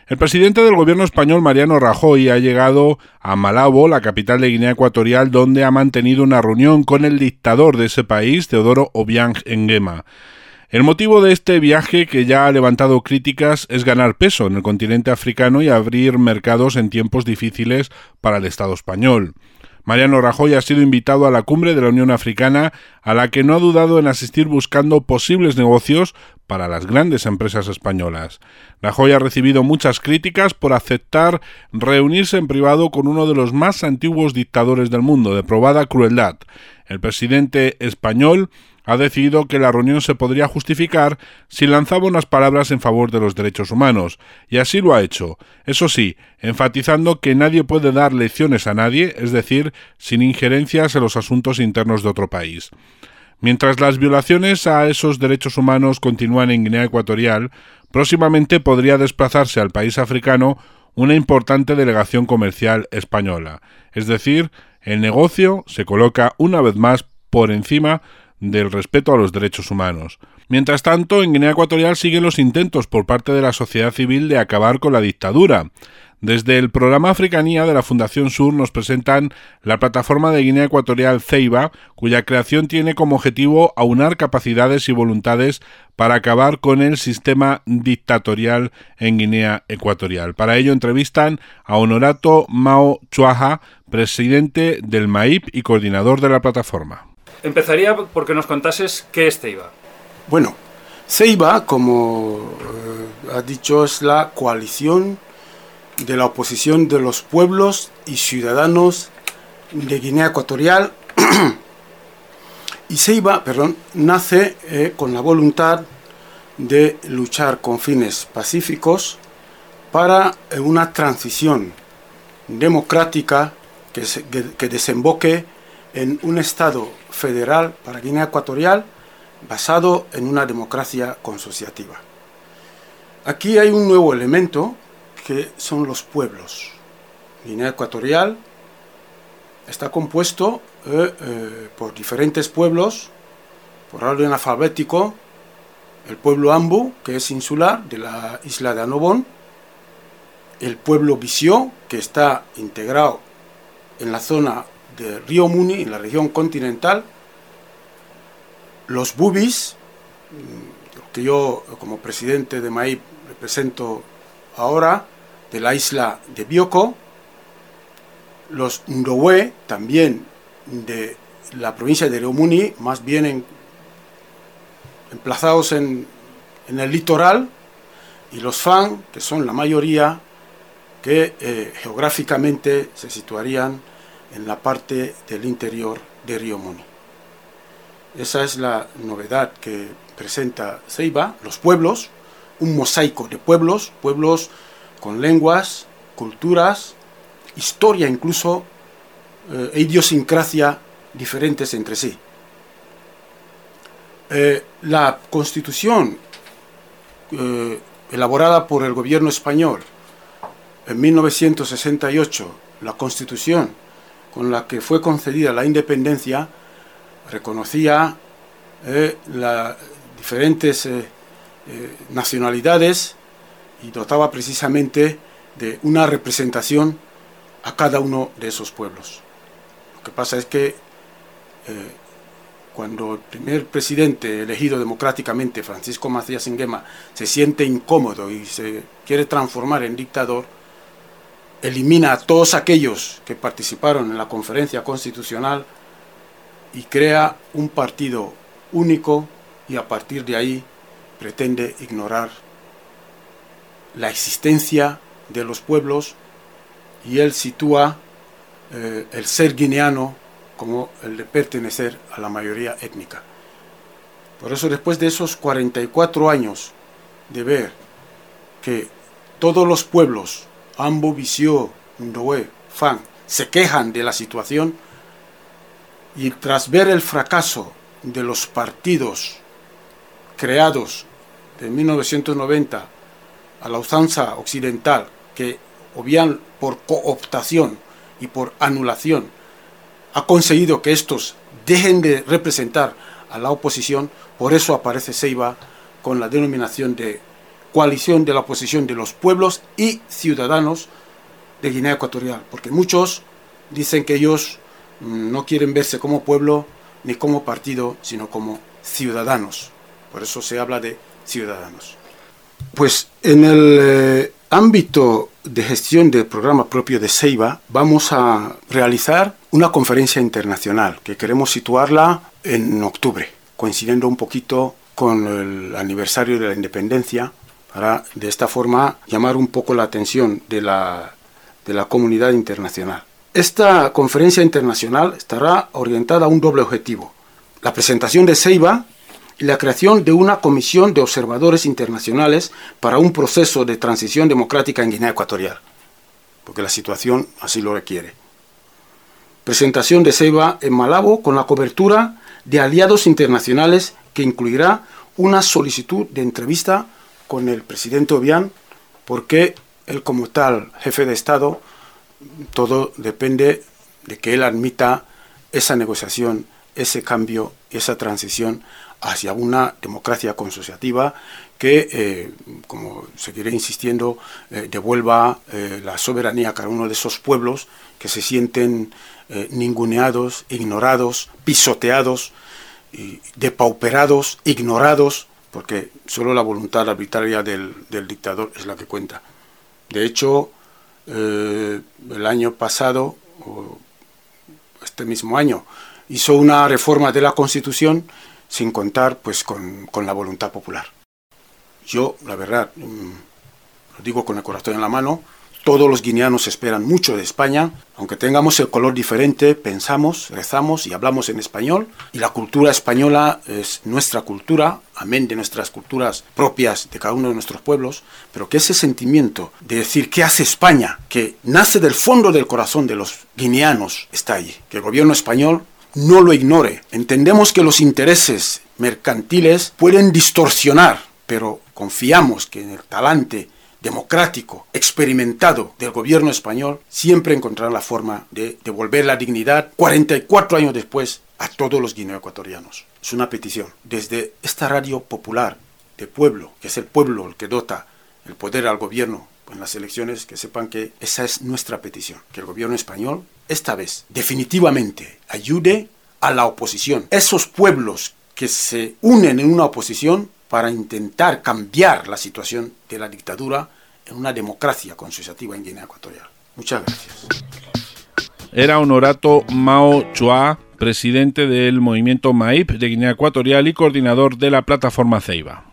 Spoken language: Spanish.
El presidente del gobierno español, Mariano Rajoy, ha llegado a Malabo, la capital de Guinea Ecuatorial, donde ha mantenido una reunión con el dictador de ese país, Teodoro Obiang Nguema. El motivo de este viaje, que ya ha levantado críticas, es ganar peso en el continente africano y abrir mercados en tiempos difíciles para el Estado español. Mariano Rajoy ha sido invitado a la cumbre de la Unión Africana, a la que no ha dudado en asistir buscando posibles negocios para las grandes empresas españolas. Rajoy ha recibido muchas críticas por aceptar reunirse en privado con uno de los más antiguos dictadores del mundo, de probada crueldad. El presidente español ha decidido que la reunión se podría justificar si lanzaba unas palabras en favor de los derechos humanos, y así lo ha hecho, eso sí, enfatizando que nadie puede dar lecciones a nadie, es decir, sin injerencias en los asuntos internos de otro país. Mientras las violaciones a esos derechos humanos continúan en Guinea Ecuatorial, próximamente podría desplazarse al país africano una importante delegación comercial española. Es decir, el negocio se coloca una vez más por encima del respeto a los derechos humanos. Mientras tanto, en Guinea Ecuatorial siguen los intentos por parte de la sociedad civil de acabar con la dictadura. Desde el programa Africanía de la Fundación Sur nos presentan la plataforma de Guinea Ecuatorial Ceiba, cuya creación tiene como objetivo aunar capacidades y voluntades para acabar con el sistema dictatorial en Guinea Ecuatorial. Para ello entrevistan a Honorato Mao Chuaja, presidente del MAIP y coordinador de la plataforma. Empezaría porque nos contases qué es Ceiba. Bueno, Ceiba, como ha dicho, es la coalición de la oposición de los pueblos y ciudadanos de Guinea Ecuatorial. Y Ceiba, nace con la voluntad de luchar con fines pacíficos para una transición democrática que desemboque en un Estado federal para Guinea Ecuatorial basado en una democracia consociativa. Aquí hay un nuevo elemento que son los pueblos. Guinea Ecuatorial está compuesto por diferentes pueblos, por orden alfabético: el pueblo Ambu, que es insular, de la isla de Annobón; el pueblo Bisio, que está integrado en la zona de Río Muni, en la región continental; los Bubis, que yo como presidente de MAIP represento ahora, de la isla de Bioko; los Ndowe, también de la provincia de Río Muni, más bien emplazados en el litoral; y los Fan, que son la mayoría, que geográficamente se situarían en la parte del interior de Río Muni. Esa es la novedad que presenta Ceiba, los pueblos, un mosaico de pueblos con lenguas, culturas, historia incluso, e idiosincrasia diferentes entre sí. La Constitución elaborada por el gobierno español en 1968, la Constitución con la que fue concedida la independencia, reconocía las diferentes nacionalidades y dotaba precisamente de una representación a cada uno de esos pueblos. Lo que pasa es que cuando el primer presidente elegido democráticamente, Francisco Macías Nguema, se siente incómodo y se quiere transformar en dictador, elimina a todos aquellos que participaron en la conferencia constitucional y crea un partido único, y a partir de ahí pretende ignorar la existencia de los pueblos, y él sitúa el ser guineano como el de pertenecer a la mayoría étnica. Por eso, después de esos 44 años de ver que todos los pueblos, Ambo, Bisio, Ndowe, Fan, se quejan de la situación, y tras ver el fracaso de los partidos creados de 1990 a la usanza occidental, que o bien por cooptación y por anulación ha conseguido que estos dejen de representar a la oposición, por eso aparece Ceiba con la denominación de coalición de la oposición de los pueblos y ciudadanos de Guinea Ecuatorial, porque muchos dicen que ellos no quieren verse como pueblo ni como partido, sino como ciudadanos. Por eso se habla de ciudadanos. Pues en el ámbito de gestión del programa propio de Ceiba vamos a realizar una conferencia internacional que queremos situarla en octubre, coincidiendo un poquito con el aniversario de la independencia, para de esta forma llamar un poco la atención de la comunidad internacional. Esta conferencia internacional estará orientada a un doble objetivo: la presentación de Ceiba y la creación de una comisión de observadores internacionales para un proceso de transición democrática en Guinea Ecuatorial, porque la situación así lo requiere. Presentación de Ceiba en Malabo con la cobertura de aliados internacionales que incluirá una solicitud de entrevista con el presidente Obiang, porque él como tal jefe de Estado, todo depende de que él admita esa negociación, ese cambio, esa transición hacia una democracia consociativa que, como seguiré insistiendo, devuelva la soberanía a cada uno de esos pueblos que se sienten ninguneados, ignorados, pisoteados, depauperados, ignorados, porque solo la voluntad arbitraria del dictador es la que cuenta. De hecho, el año pasado, o este mismo año, hizo una reforma de la Constitución sin contar pues con la voluntad popular. Yo, la verdad, lo digo con el corazón en la mano, todos los guineanos esperan mucho de España, aunque tengamos el color diferente, pensamos, rezamos y hablamos en español, y la cultura española es nuestra cultura, amén de nuestras culturas propias de cada uno de nuestros pueblos, pero que ese sentimiento de decir ¿qué hace España?, que nace del fondo del corazón de los guineanos, está allí, que el gobierno español no lo ignore. Entendemos que los intereses mercantiles pueden distorsionar, pero confiamos que en el talante democrático, experimentado del gobierno español, siempre encontrará la forma de devolver la dignidad 44 años después a todos los guineoecuatorianos. Es una petición. Desde esta radio popular de pueblo, que es el pueblo el que dota el poder al gobierno en las elecciones, que sepan que esa es nuestra petición, que el gobierno español esta vez definitivamente ayude a la oposición, esos pueblos que se unen en una oposición para intentar cambiar la situación de la dictadura en una democracia consociativa en Guinea Ecuatorial. Muchas gracias. Era Honorato Mao Chua, presidente del movimiento MAIP de Guinea Ecuatorial y coordinador de la plataforma Ceiba.